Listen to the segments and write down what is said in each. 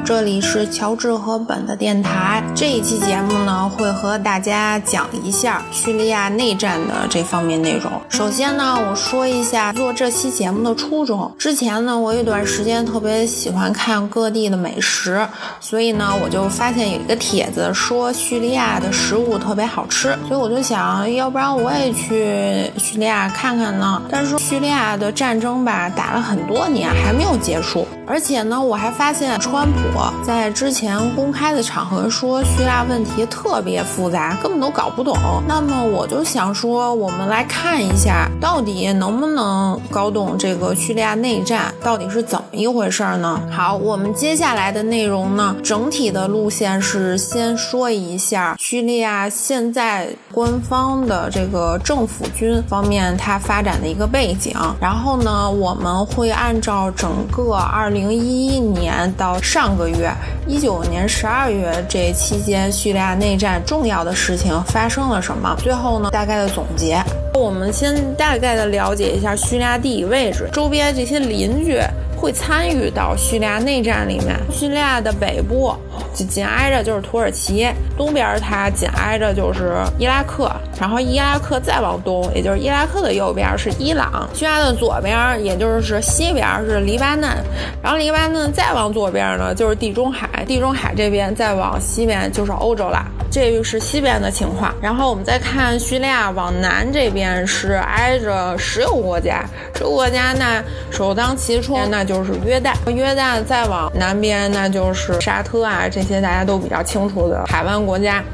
这里是乔治和本的电台。这一期节目呢，会和大家讲一下叙利亚内战的这方面内容。首先呢，我说一下做这期节目的初衷。之前呢，我有一段时间特别喜欢看各地的美食，所以呢，我就发现有一个帖子说叙利亚的食物特别好吃，所以我就想，要不然我也去叙利亚看看呢。但是叙利亚的战争吧，打了很多年还没有结束，而且呢，我还发现川普在之前公开的场合说叙利亚问题特别复杂，根本都搞不懂。那么我就想说，我们来看一下，到底能不能搞懂这个叙利亚内战到底是怎么一回事呢？好，我们接下来的内容呢，整体的路线是先说一下叙利亚现在官方的这个政府军方面它发展的一个背景，然后呢，我们会按照整个2011年到上个月19年12月这期间叙利亚内战重要的事情发生了什么，最后呢大概的总结。我们先大概的了解一下叙利亚地理位置，周边这些邻居会参与到叙利亚内战里面。叙利亚的北部紧挨着就是土耳其，东边它紧挨着就是伊拉克，然后伊拉克再往东，也就是伊拉克的右边是伊朗，叙利亚的左边也就是西边是黎巴嫩，然后黎巴嫩再往左边呢就是地中海，地中海这边再往西边就是欧洲了，这是西边的情况。然后我们再看叙利亚往南这边是挨着16个国家，这个国家呢首当其冲那就是约旦，约旦再往南边那就是沙特啊，这些大家都比较清楚的海湾国家。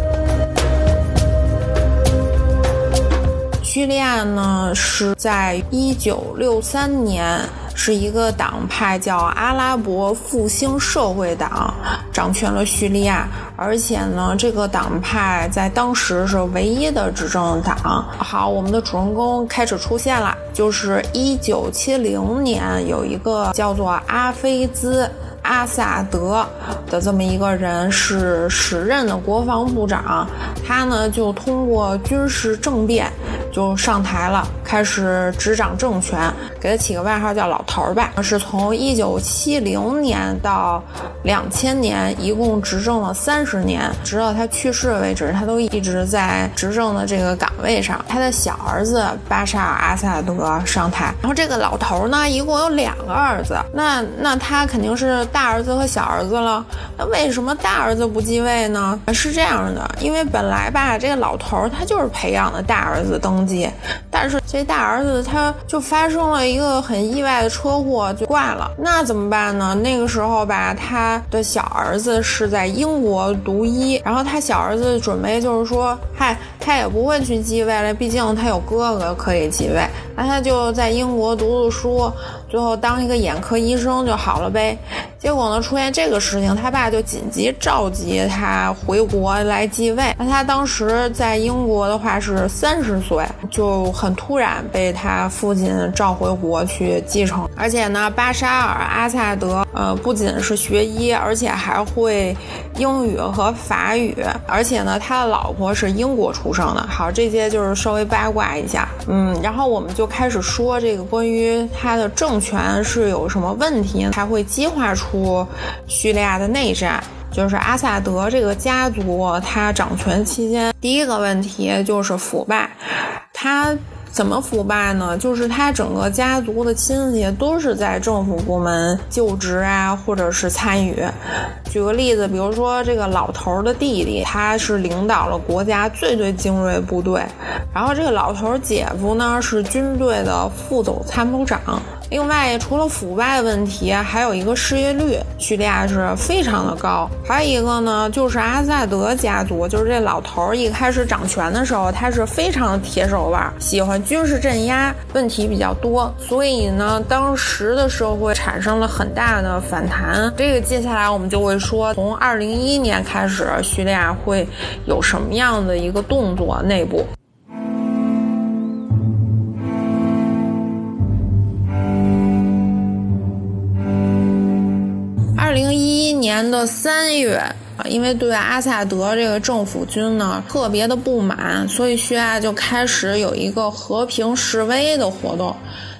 叙利亚呢是在1963年是一个党派叫阿拉伯复兴社会党掌权了叙利亚，而且呢这个党派在当时是唯一的执政党。好，我们的主人公开始出现了，就是1970年有一个叫做阿菲兹阿萨德的这么一个人是时任的国防部长，他呢就通过军事政变就上台了，开始执掌政权，给他起个外号叫老头吧。是从1970年到2000年一共执政了30年，直到他去世为止，他都一直在执政的这个岗位上。他的小儿子巴沙尔阿萨德上台，然后这个老头呢一共有2个儿子，那他肯定是大儿子和小儿子了。那为什么大儿子不继位呢？是这样的，因为本来吧这个老头他就是培养的大儿子登基，但是这大儿子他就发生了一个很意外的车祸就挂了，那怎么办呢？那个时候吧他的小儿子是在英国读医，然后他小儿子准备就是说他也不会去继位了，毕竟他有哥哥可以继位，那他就在英国读书，最后当一个眼科医生就好了呗。结果呢出现这个事情，他爸就紧急召集他回国来继位。那他当时在英国的话是30岁，就很突然被他父亲召回国去继承。而且呢巴沙尔阿萨德不仅是学医，而且还会英语和法语，而且呢他的老婆是英国出生的。好，这些就是稍微八卦一下。然后我们就开始说这个关于他的政权是有什么问题才会激化出叙利亚的内战。就是阿萨德这个家族他掌权期间，第一个问题就是腐败。他怎么腐败呢？就是他整个家族的亲戚都是在政府部门就职啊，或者是参与。举个例子，比如说这个老头的弟弟，他是领导了国家最精锐部队，然后这个老头姐夫呢是军队的副总参谋长。另外除了腐败问题，还有一个失业率，叙利亚是非常的高。还有一个呢就是阿萨德家族，就是这老头一开始掌权的时候，他是非常的铁手腕，喜欢军事镇压，问题比较多，所以呢当时的社会产生了很大的反弹。这个接下来我们就会说，从2011年开始叙利亚会有什么样的一个动作内部。2011年的3月，因为对阿萨德这个政府军呢特别的不满，所以叙利亚就开始有一个和平示威的活动。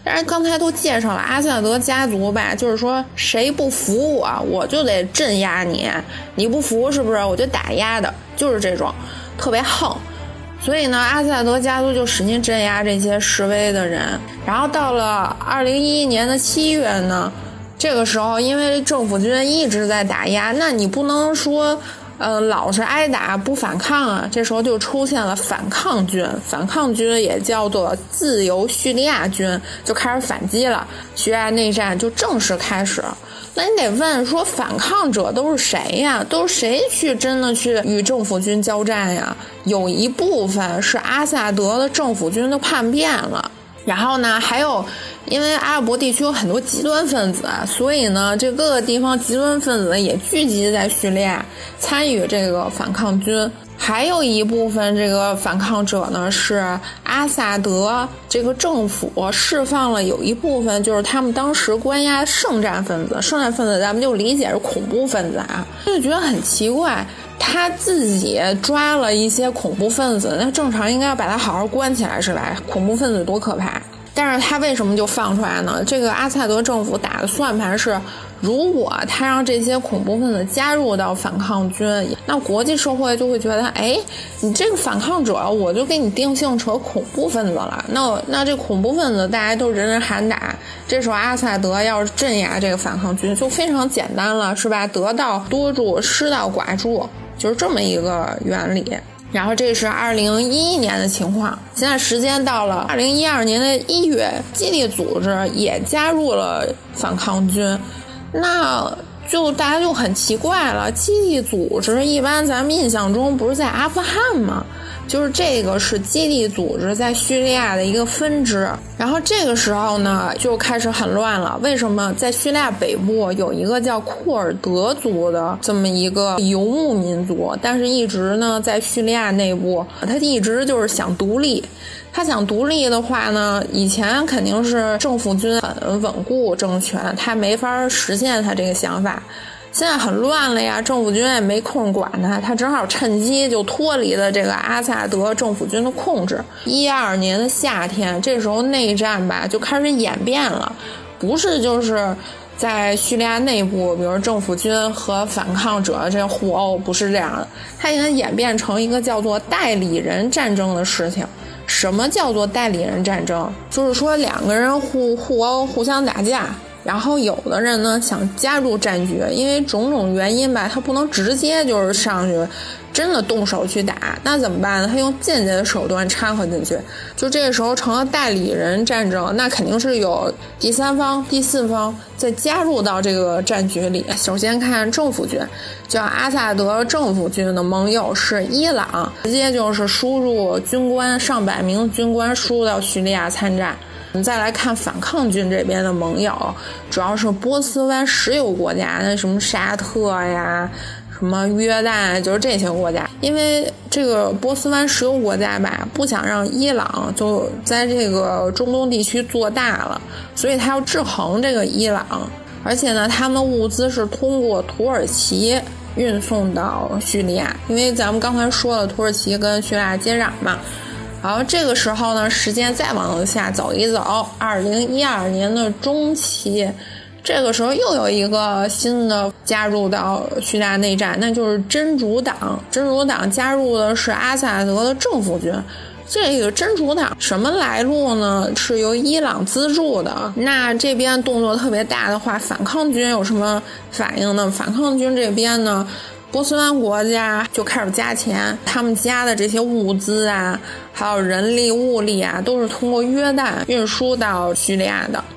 但是刚才都介绍了阿萨德家族吧，就是说谁不服我就得镇压你，你不服是不是我就打压的，就是这种特别横。所以呢，阿萨德家族就使劲镇压这些示威的人。然后到了2011年的7月呢，这个时候因为政府军一直在打压，那你不能说老是挨打不反抗啊，这时候就出现了反抗军，反抗军也叫做自由叙利亚军，就开始反击了，叙利亚内战就正式开始。那你得问说，反抗者都是谁呀？都是谁真的去与政府军交战呀？有一部分是阿萨德的政府军都叛变了，然后呢，还有因为阿拉伯地区有很多极端分子，所以呢，这各个地方极端分子也聚集在叙利亚参与这个反抗军。还有一部分这个反抗者呢，是阿萨德这个政府释放了有一部分就是他们当时关押圣战分子，圣战分子咱们就理解是恐怖分子啊，就觉得很奇怪，他自己抓了一些恐怖分子，那正常应该要把他好好关起来是吧？恐怖分子多可怕！但是他为什么就放出来呢？这个阿萨德政府打的算盘是，如果他让这些恐怖分子加入到反抗军，那国际社会就会觉得，你这个反抗者我就给你定性成恐怖分子了，那这恐怖分子大家都人人喊打，这时候阿萨德要是镇压这个反抗军就非常简单了，是吧？得道多助，失道寡助，就是这么一个原理。然后这是2011年的情况，现在时间到了2012年的1月，基地组织也加入了反抗军，那就大家就很奇怪了，基地组织一般咱们印象中不是在阿富汗吗？就是这个是基地组织在叙利亚的一个分支。然后这个时候呢就开始很乱了，为什么？在叙利亚北部有一个叫库尔德族的这么一个游牧民族，但是一直呢在叙利亚内部他一直就是想独立。他想独立的话呢，以前肯定是政府军很稳固政权，他没法实现他这个想法。现在很乱了呀，政府军也没空管他正好趁机就脱离了这个阿萨德政府军的控制。12年的夏天，这时候内战吧就开始演变了，不是就是在叙利亚内部，比如政府军和反抗者这互殴，不是这样的，它已经演变成一个叫做代理人战争的事情。什么叫做代理人战争？就是说两个人互殴，互相打架。然后有的人呢想加入战局，因为种种原因吧，他不能直接就是上去真的动手去打，那怎么办呢？他用间接的手段掺和进去，就这个时候成了代理人战争，那肯定是有第三方、第四方再加入到这个战局里。首先看政府军，叫阿萨德政府军的盟友是伊朗，直接就是输入军官上百名军官输入到叙利亚参战。我们再来看反抗军这边的盟友，主要是波斯湾石油国家，那什么沙特呀、什么约旦，就是这些国家。因为这个波斯湾石油国家吧，不想让伊朗就在这个中东地区做大了，所以他要制衡这个伊朗。而且呢，他们的物资是通过土耳其运送到叙利亚，因为咱们刚才说了，土耳其跟叙利亚接壤嘛。然后这个时候呢，时间再往下走一走，2012年的中期，这个时候又有一个新的加入到叙利亚内战，那就是真主党。真主党加入的是阿萨德的政府军。这个真主党什么来路呢？是由伊朗资助的。那这边动作特别大的话，反抗军有什么反应呢？反抗军这边呢，波斯湾国家就开始加钱，他们加的这些物资啊，还有人力物力啊，都是通过约旦运输到叙利亚的。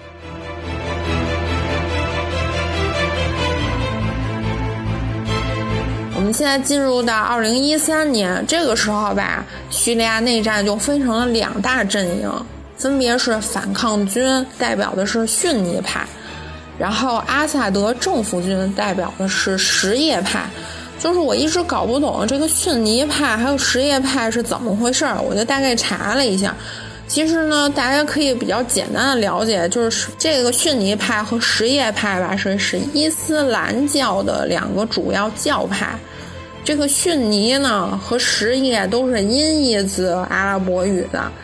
我们现在进入到2013年，这个时候吧，叙利亚内战就分成了两大阵营，分别是反抗军代表的是逊尼派，然后阿萨德政府军代表的是什叶派。就是我一直搞不懂这个逊尼派还有什叶派是怎么回事，我就大概查了一下。其实呢，大家可以比较简单的了解，就是这个逊尼派和什叶派吧，是伊斯兰教的两个主要教派。这个逊尼呢和什叶都是音译自阿拉伯语的，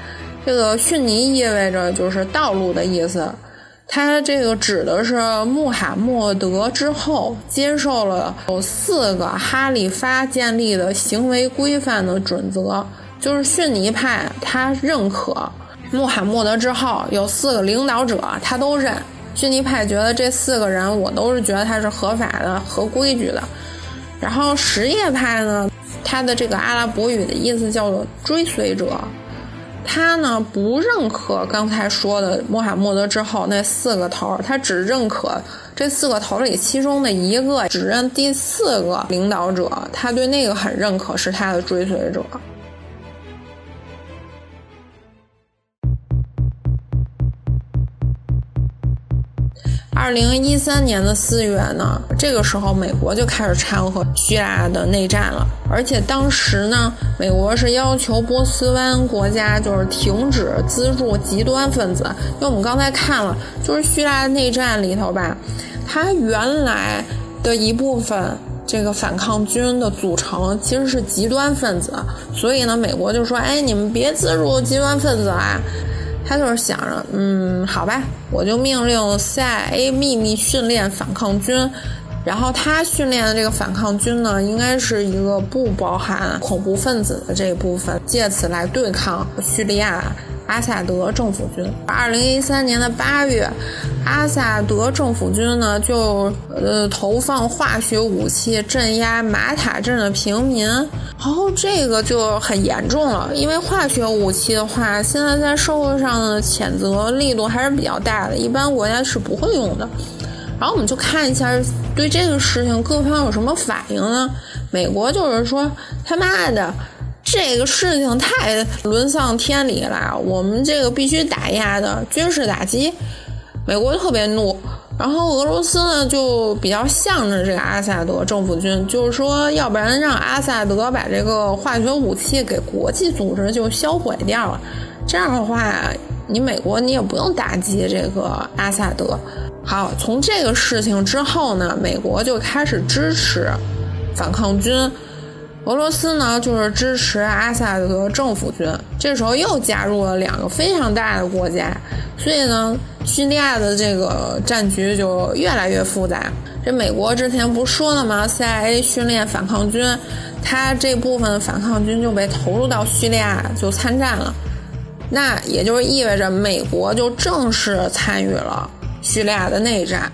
这个逊尼意味着就是道路的意思，它这个指的是穆罕默德之后接受了有4个哈里发建立的行为规范的准则，就是逊尼派他认可穆罕默德之后有4个领导者他都认，逊尼派觉得这4个人我都是觉得他是合法的合规矩的。然后什叶派呢，他的这个阿拉伯语的意思叫做追随者，他呢不认可刚才说的穆罕默德之后那4个头，他只认可这4个头里其中的一个，只认第4个领导者，他对那个很认可，是他的追随者。2013年的4月呢，这个时候美国就开始掺和叙利亚的内战了，而且当时呢，美国是要求波斯湾国家就是停止资助极端分子，因为我们刚才看了，就是叙利亚内战里头吧，它原来的一部分这个反抗军的组成其实是极端分子，所以呢，美国就说，你们别资助极端分子啊。他就是想着，好吧，我就命令 CIA 秘密训练反抗军，然后他训练的这个反抗军呢，应该是一个不包含恐怖分子的这一部分，借此来对抗叙利亚阿萨德政府军。2013年的8月，阿萨德政府军呢就投放化学武器镇压马塔镇的平民，然后这个就很严重了，因为化学武器的话，现在在社会上的谴责力度还是比较大的，一般国家是不会用的。然后我们就看一下对这个事情各方有什么反应呢？美国就是说，他妈的这个事情太沦丧天理了，我们这个必须打压的军事打击，美国特别怒。然后俄罗斯呢就比较向着这个阿萨德政府军，就是说要不然让阿萨德把这个化学武器给国际组织就销毁掉了，这样的话你美国你也不用打击这个阿萨德。好，从这个事情之后呢，美国就开始支持反抗军，俄罗斯呢就是支持阿萨德政府军，这时候又加入了2个非常大的国家，所以呢叙利亚的这个战局就越来越复杂。这美国之前不说了吗 CIA 训练反抗军，他这部分反抗军就被投入到叙利亚就参战了，那也就是意味着美国就正式参与了叙利亚的内战。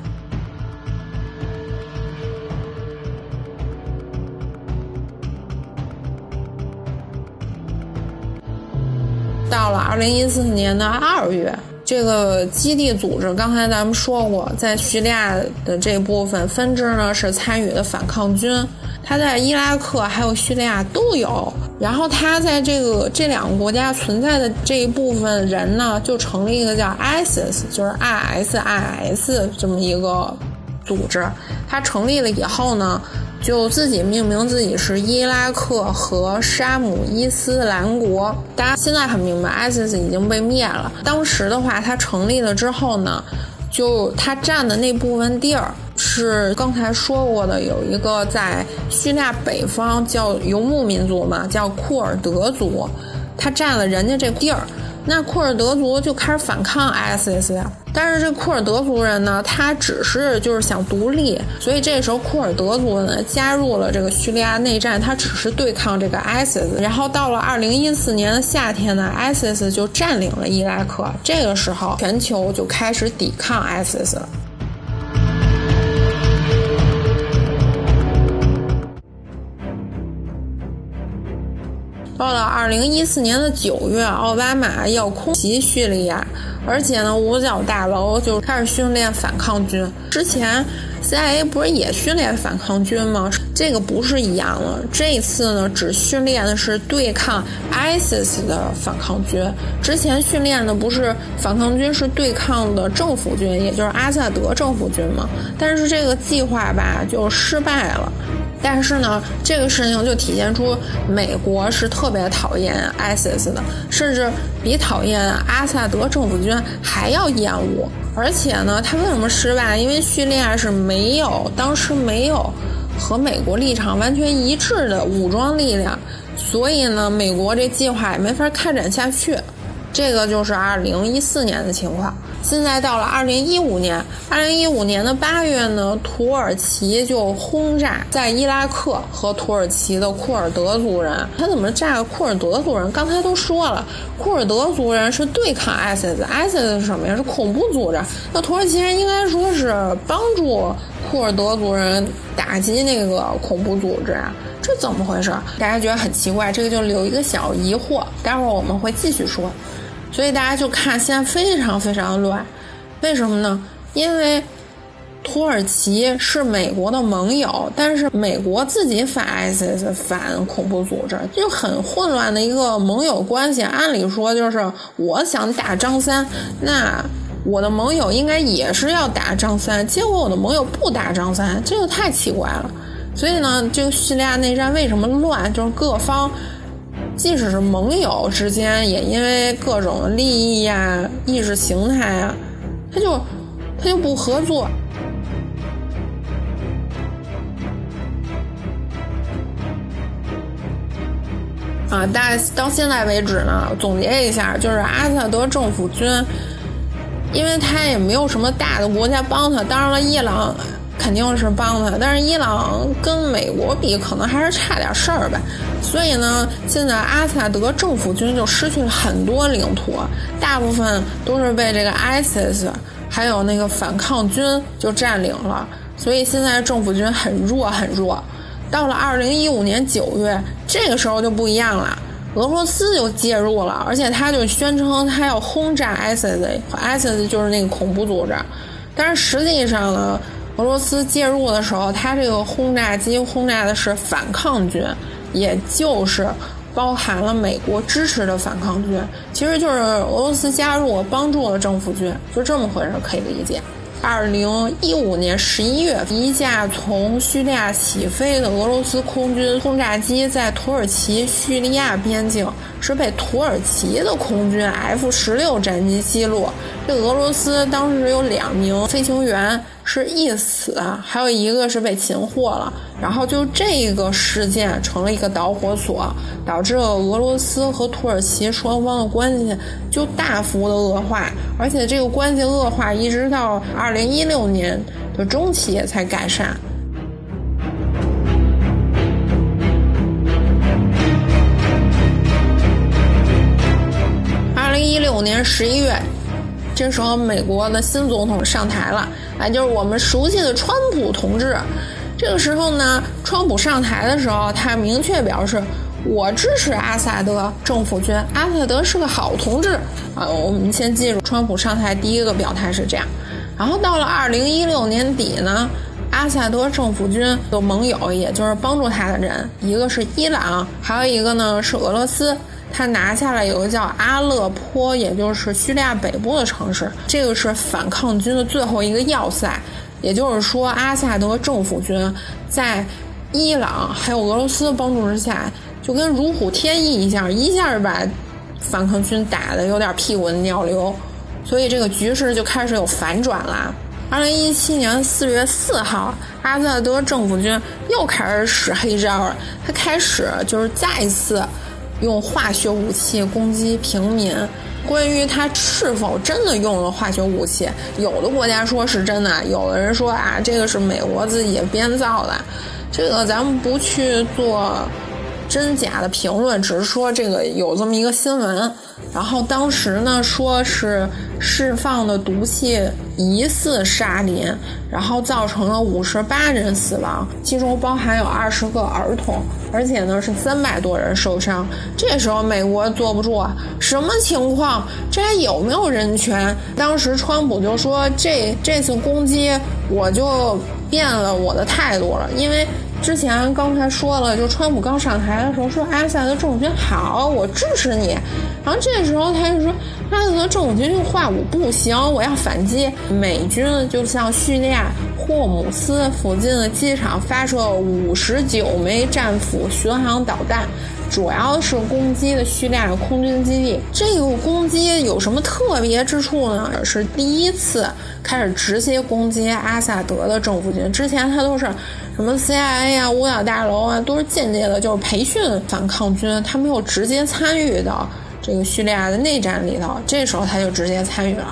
到了2014年的2月，这个基地组织刚才咱们说过，在叙利亚的这部分分支呢是参与的反抗军，他在伊拉克还有叙利亚都有。然后他在这2个国家存在的这一部分人呢，就成立一个叫 ISIS， 就是 ISIS 这么一个组织。他成立了以后呢，就自己命名自己是伊拉克和沙姆伊斯兰国。大家现在很明白 ISIS 已经被灭了，当时的话他成立了之后呢，就他占的那部分地儿是刚才说过的，有一个在叙利亚北方叫游牧民族嘛，叫库尔德族，他占了人家这地儿，那库尔德族就开始反抗 ISIS 呀。但是这库尔德族人呢，他只是就是想独立，所以这时候库尔德族呢加入了这个叙利亚内战，他只是对抗这个 ISIS。然后到了2014年的夏天呢 ，ISIS 就占领了伊拉克，这个时候全球就开始抵抗 ISIS 了。到了2014年的9月，奥巴马要空袭叙利亚，而且呢，五角大楼就开始训练反抗军。之前 CIA 不是也训练反抗军吗？这个不是一样了，这一次呢，只训练的是对抗 ISIS 的反抗军。之前训练的不是反抗军，是对抗的政府军，也就是阿萨德政府军嘛。但是这个计划吧，就失败了。但是呢，这个事情就体现出美国是特别讨厌 ISIS 的，甚至比讨厌阿萨德政府军还要厌恶。而且呢，他为什么失败？因为叙利亚是当时没有和美国立场完全一致的武装力量，所以呢，美国这计划也没法开展下去。 这个就是2014年的情况。现在到了2015年的8月呢，土耳其就轰炸在伊拉克和土耳其的库尔德族人。他怎么炸库尔德族人？刚才都说了，库尔德族人是对抗 ISIS 是什么呀？是恐怖组织。那土耳其人应该说是帮助库尔德族人打击那个恐怖组织啊，这怎么回事？大家觉得很奇怪，这个就留一个小疑惑，待会儿我们会继续说。所以大家就看现在非常非常的乱，为什么呢？因为土耳其是美国的盟友，但是美国自己反 ISIS 反恐怖组织，就很混乱的一个盟友关系。按理说就是我想打张三，那我的盟友应该也是要打张三，结果我的盟友不打张三，这个太奇怪了。所以呢，这个叙利亚内战为什么乱，就是各方即使是盟友之间，也因为各种利益呀、意识形态啊，他就不合作。大概到现在为止呢，总结一下，就是阿萨德政府军，因为他也没有什么大的国家帮他，当然了，伊朗肯定是帮他，但是伊朗跟美国比可能还是差点事儿吧。所以呢，现在阿萨德政府军就失去了很多领土，大部分都是被这个 ISIS 还有那个反抗军就占领了，所以现在政府军很弱很弱。到了2015年9月，这个时候就不一样了，俄罗斯就介入了，而且他就宣称他要轰炸 ISIS 就是那个恐怖组织。但是实际上呢，俄罗斯介入的时候，他这个轰炸机轰炸的是反抗军，也就是包含了美国支持的反抗军，其实就是俄罗斯加入帮助了政府军，就这么回事，可以理解。2015年11月，一架从叙利亚起飞的俄罗斯空军轰炸机在土耳其叙利亚边境是被土耳其的空军 F-16战机击落。这俄罗斯当时有2名飞行员是一死，还有一个是被擒获了。然后就这个事件成了一个导火索，导致了俄罗斯和土耳其双方的关系就大幅的恶化，而且这个关系恶化一直到2016年的中期才改善。2016年11月，这时候美国的新总统上台了，就是我们熟悉的川普同志。这个时候呢，川普上台的时候，他明确表示我支持阿萨德政府军，阿萨德是个好同志我们先记住，川普上台第一个表态是这样。然后到了2016年底呢，阿萨德政府军的盟友，也就是帮助他的人，一个是伊朗，还有一个呢是俄罗斯。他拿下了有个叫阿勒颇，也就是叙利亚北部的城市，这个是反抗军的最后一个要塞。也就是说，阿萨德政府军在伊朗还有俄罗斯帮助之下，就跟如虎添翼一下把反抗军打得有点屁滚尿流，所以这个局势就开始有反转了。2017年4月4号，阿萨德政府军又开始使黑招了，他开始就是再次用化学武器攻击平民。关于他是否真的用了化学武器，有的国家说是真的，有的人说这个是美国自己编造的，这个咱们不去做真假的评论，只是说这个有这么一个新闻。然后当时呢说是释放的毒气疑似沙林，然后造成了58人死亡，其中包含有20个儿童，而且呢是300多人受伤。这时候美国坐不住什么情况？这还有没有人权？当时川普就说这次攻击我就变了我的态度了，因为之前刚才说了，就川普刚上台的时候说阿萨德政府军好，我支持你，然后这时候他就说阿萨德政府军用化武不行，我要反击。美军就向叙利亚霍姆斯附近的机场发射59枚战斧巡航导弹，主要是攻击的叙利亚空军基地。这个攻击有什么特别之处呢？是第一次开始直接攻击阿萨德的政府军，之前他都是什么 CIA 五角大楼都是间接的，就是培训反抗军，他没有直接参与到这个叙利亚的内战里头，这时候他就直接参与了。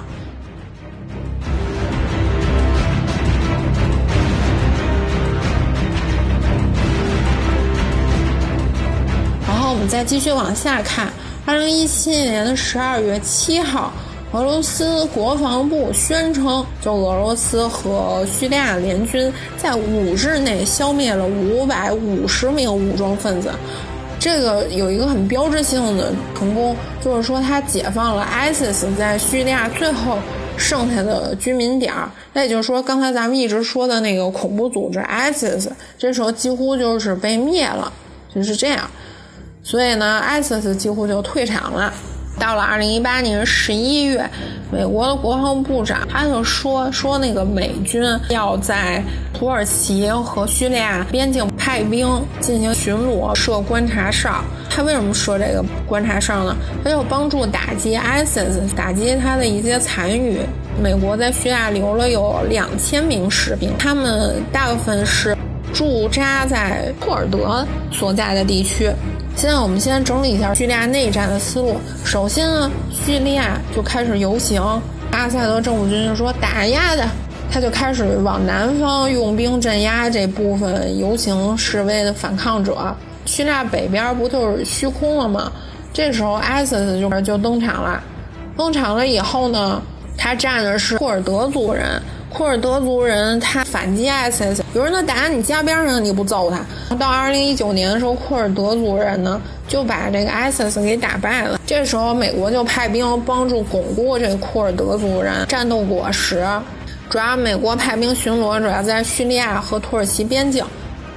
然后我们再继续往下看，2017年的12月7号，俄罗斯国防部宣称，就俄罗斯和叙利亚联军在5日内消灭了550名武装分子。这个有一个很标志性的成功，就是说它解放了 ISIS 在叙利亚最后剩下的居民点。那也就是说，刚才咱们一直说的那个恐怖组织 ISIS， 这时候几乎就是被灭了，就是这样。所以呢 ISIS 几乎就退场了。到了2018年11月，美国的国防部长他就说那个美军要在土耳其和叙利亚边境派兵进行巡逻，设观察哨。他为什么设这个观察哨呢？他要帮助打击 ISIS， 打击他的一些残余。美国在叙利亚留了有2000名士兵，他们大部分是驻扎在库尔德所在的地区。现在我们先整理一下叙利亚内战的思路。首先呢，叙利亚就开始游行，阿萨德政府军就说打压的，他就开始往南方用兵镇压这部分游行示威的反抗者。叙利亚北边不就是虚空了吗？这时候 ISIS 就登场了。登场了以后呢，他站的是库尔德族人。库尔德族人他反击 ISIS， 有人呢打你家边上，你不揍他。到2019年的时候，库尔德族人呢就把这个 ISIS 给打败了。这时候美国就派兵帮助巩固这个库尔德族人战斗果实。主要美国派兵巡逻，主要在叙利亚和土耳其边境。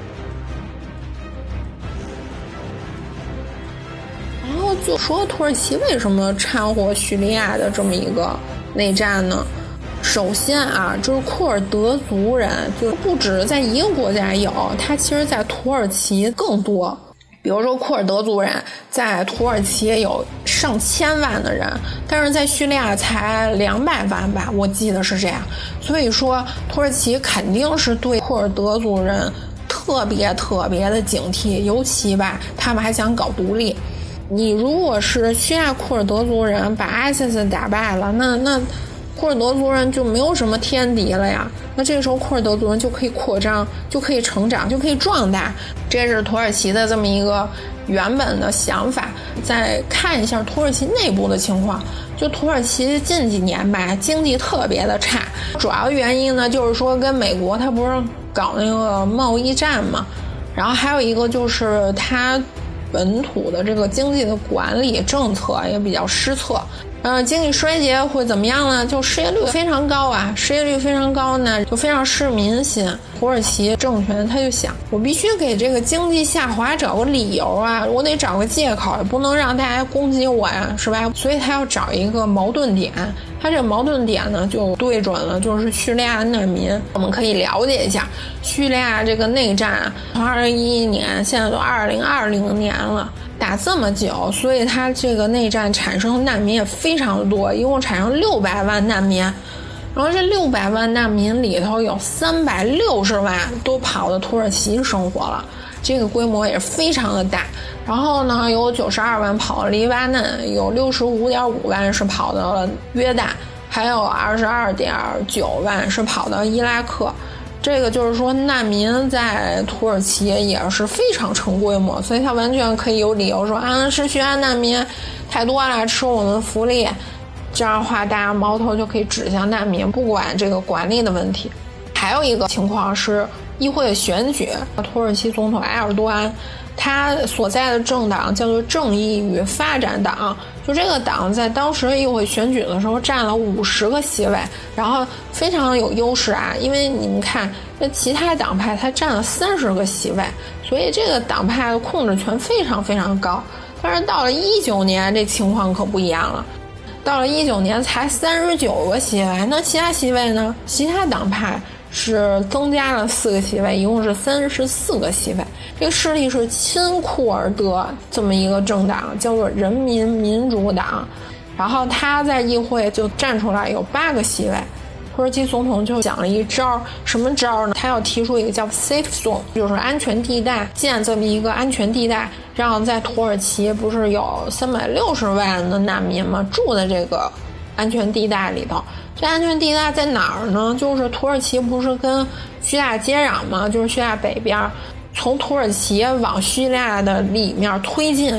然后就说土耳其为什么掺和叙利亚的这么一个内战呢？首先啊，就是库尔德族人就不止在一个国家有，他其实在土耳其更多。比如说库尔德族人在土耳其有上千万的人，但是在叙利亚才200万吧，我记得是这样。所以说土耳其肯定是对库尔德族人特别的警惕，尤其吧他们还想搞独立。你如果是叙利亚库尔德族人把 ISIS 打败了，那库尔德族人就没有什么天敌了呀，那这个时候库尔德族人就可以扩张，就可以成长，就可以壮大。这是土耳其的这么一个原本的想法。再看一下土耳其内部的情况，就土耳其近几年吧经济特别的差，主要原因呢就是说跟美国它不是搞那个贸易战嘛，然后还有一个就是它本土的这个经济的管理政策也比较失策。经济衰竭会怎么样呢？就失业率非常高啊，失业率非常高呢，就非常失民心。土耳其政权他就想，我必须给这个经济下滑找个理由啊，我得找个借口，也不能让大家攻击我呀，是吧？所以他要找一个矛盾点。他这个矛盾点呢，就对准了就是叙利亚难民。我们可以了解一下叙利亚这个内战，从2011年现在都2020年了。打这么久，所以他这个内战产生难民也非常的多，一共产生600万难民。然后这600万难民里头有360万都跑到土耳其生活了，这个规模也是非常的大。然后呢，有92万跑到黎巴嫩，有65.5万是跑到了约旦，还有22.9万是跑到伊拉克。这个就是说难民在土耳其也是非常成规模，所以他完全可以有理由说是叙利亚难民太多了，吃我们的福利。这样的话大家矛头就可以指向难民，不管这个管理的问题。还有一个情况是议会选举，土耳其总统埃尔多安他所在的政党叫做正义与发展党，就这个党在当时议会选举的时候占了50个席位，然后非常有优势啊，因为你们看那其他党派他占了30个席位，所以这个党派的控制权非常高。但是到了19年这情况可不一样了，到了19年才39个席位，那其他席位呢？其他党派是增加了4个席位，一共是34个席位。这个势力是亲库尔德这么一个政党，叫做人民民主党。然后他在议会就站出来有8个席位。土土耳其总统就想了一招，什么招呢？他要提出一个叫 safe zone， 就是安全地带，建这么一个安全地带，让在土耳其不是有360万的难民吗？住在这个安全地带里头。这安全地带在哪儿呢？就是土耳其不是跟叙利亚接壤吗？就是叙利亚北边，从土耳其往叙利亚的里面推进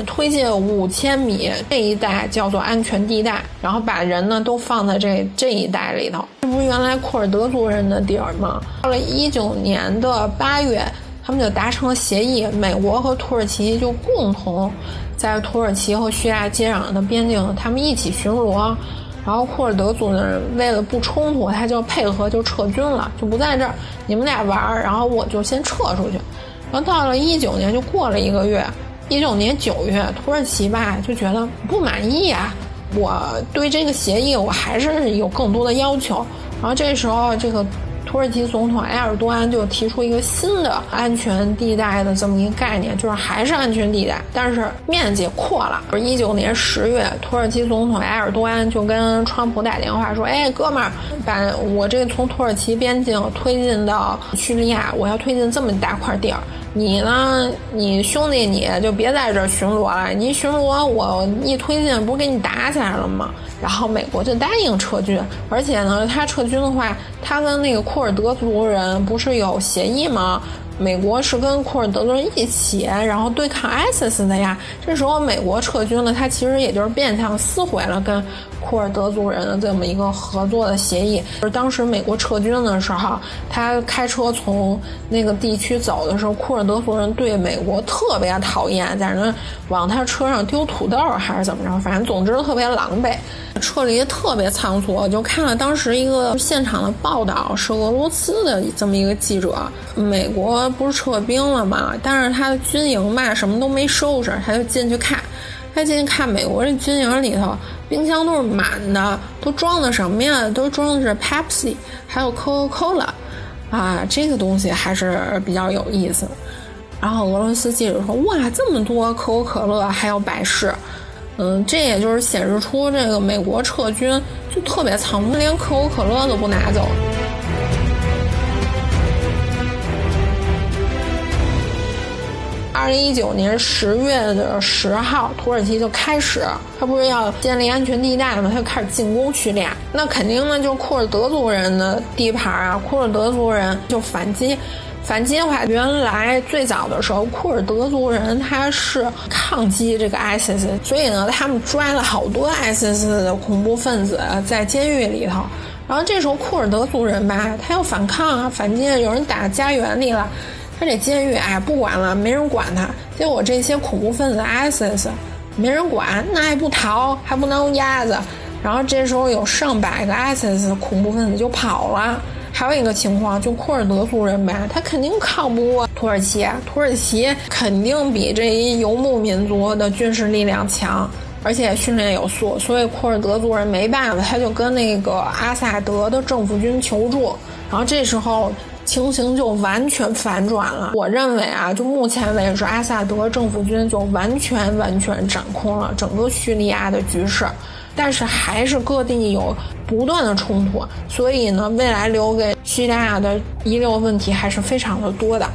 5000米，这一带叫做安全地带，然后把人呢都放在这一带里头。这不是原来库尔德族人的地儿吗？到了19年的8月，他们就达成了协议，美国和土耳其就共同在土耳其和叙利亚接壤的边境，他们一起巡逻。然后库尔德族的人为了不冲突，他就配合就撤军了，就不在这儿，你们俩玩，然后我就先撤出去。然后到了19年就过了1个月，19年9月，土耳其吧就觉得不满意啊，我对这个协议我还是有更多的要求。然后这时候这个土耳其总统埃尔多安就提出一个新的安全地带的这么一个概念，就是还是安全地带，但是面积扩了。19年10月，土耳其总统埃尔多安就跟川普打电话说：“哎，哥们儿，把我这从土耳其边境推进到叙利亚，我要推进这么大块地儿。你呢？你兄弟你就别在这儿巡逻了，你巡逻我一推进不是给你打起来了吗？”然后美国就答应撤军，而且呢，他撤军的话，他跟那个库尔德族人不是有协议吗？美国是跟库尔德族人一起，然后对抗 ISIS 的呀。这时候美国撤军了，他其实也就是变相撕毁了跟库尔德族人的这么一个合作的协议。就是当时美国撤军的时候，他开车从那个地区走的时候，库尔德族人对美国特别讨厌，在那往他车上丢土豆还是怎么着，反正总之特别狼狈，撤离特别仓促。我就看了当时一个现场的报道，是俄罗斯的这么一个记者，美国不是撤兵了吗？但是他的军营嘛什么都没收拾，他就进去看。他进去看美国这军营里头，冰箱都是满的，都装的什么呀？都装的是 Pepsi， 还有 Coca-Cola 啊，这个东西还是比较有意思。然后俄罗斯记者说：“哇，这么多可口可乐，还有百事。”这也就是显示出这个美国撤军就特别仓促，连可口可乐都不拿走。2019年10月10号，土耳其就开始，他不是要建立安全地带吗？他就开始进攻叙利亚。那肯定呢，就是库尔德族人的地盘啊，库尔德族人就反击。反击的话，原来最早的时候，库尔德族人他是抗击这个 ISIS， 所以呢，他们抓了好多 ISIS 的恐怖分子在监狱里头。然后这时候库尔德族人吧，他要反抗啊，反击，有人打家园里了。他这监狱不管了，没人管他。结果这些恐怖分子 ISIS 没人管，那还不逃，还不能鸭子。然后这时候有上百个 ISIS 恐怖分子就跑了。还有一个情况，就库尔德族人吧，他肯定抗不过土耳其，土耳其肯定比这一游牧民族的军事力量强，而且训练有素，所以库尔德族人没办法，他就跟那个阿萨德的政府军求助。然后这时候情形就完全反转了。我认为就目前为止，阿萨德政府军就完全掌控了整个叙利亚的局势，但是还是各地有不断的冲突，所以呢，未来留给叙利亚的遗留问题还是非常的多的。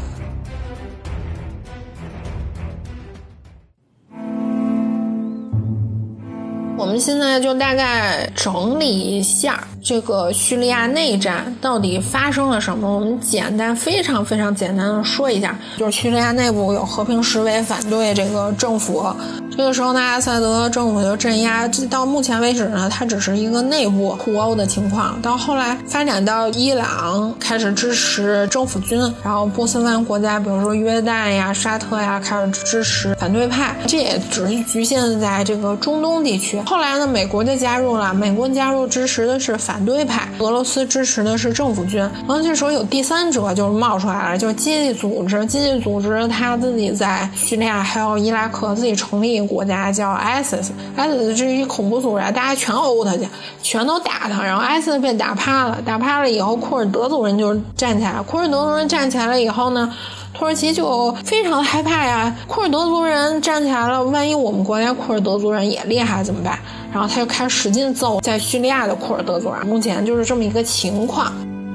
我们现在就大概整理一下这个叙利亚内战到底发生了什么，我们非常简单的说一下。就是叙利亚内部有和平示威反对这个政府，这个时候呢，阿萨德政府就镇压，到目前为止呢，它只是一个内部互殴的情况。到后来发展到伊朗开始支持政府军，然后波斯湾国家比如说约旦呀、沙特呀开始支持反对派，这也只是局限在这个中东地区。后来呢，美国就加入了，美国加入支持的是反对派，俄罗斯支持的是政府军。然后这时候有第三者就是冒出来了，就是基地组织他自己在叙利亚还有伊拉克自己成立一个国家叫 ISIS 这是一恐怖组织，大家全殴他去，全都打他，然后 ISIS 被打趴了以后，库尔德族人就站起来了。库尔德族人站起来了以后呢， 土耳其就非常害怕呀，库尔德族人站起来了，万一我们国家库尔德族人也厉害怎么办？然后他就开始使劲揍在叙利亚的库尔德族人，目前就是这么一个情况。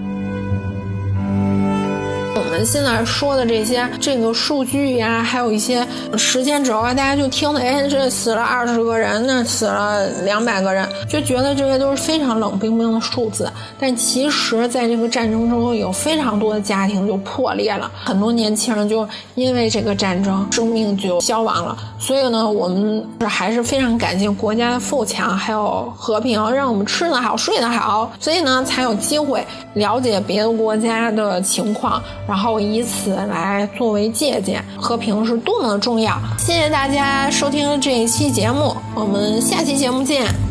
我们现在说的这个数据呀，还有一些时间轴啊，大家就听的，这死了20个人，那死了200个人，就觉得这些都是非常冷冰冰的数字。但其实在这个战争中有非常多的家庭就破裂了，很多年轻人就因为这个战争生命就消亡了。所以呢，我们还是非常感谢国家的富强还有和平，让我们吃得好睡得好，所以呢才有机会了解别的国家的情况，然后以此来作为借鉴，和平是多么的重要。谢谢大家收听这一期节目，我们下期节目见。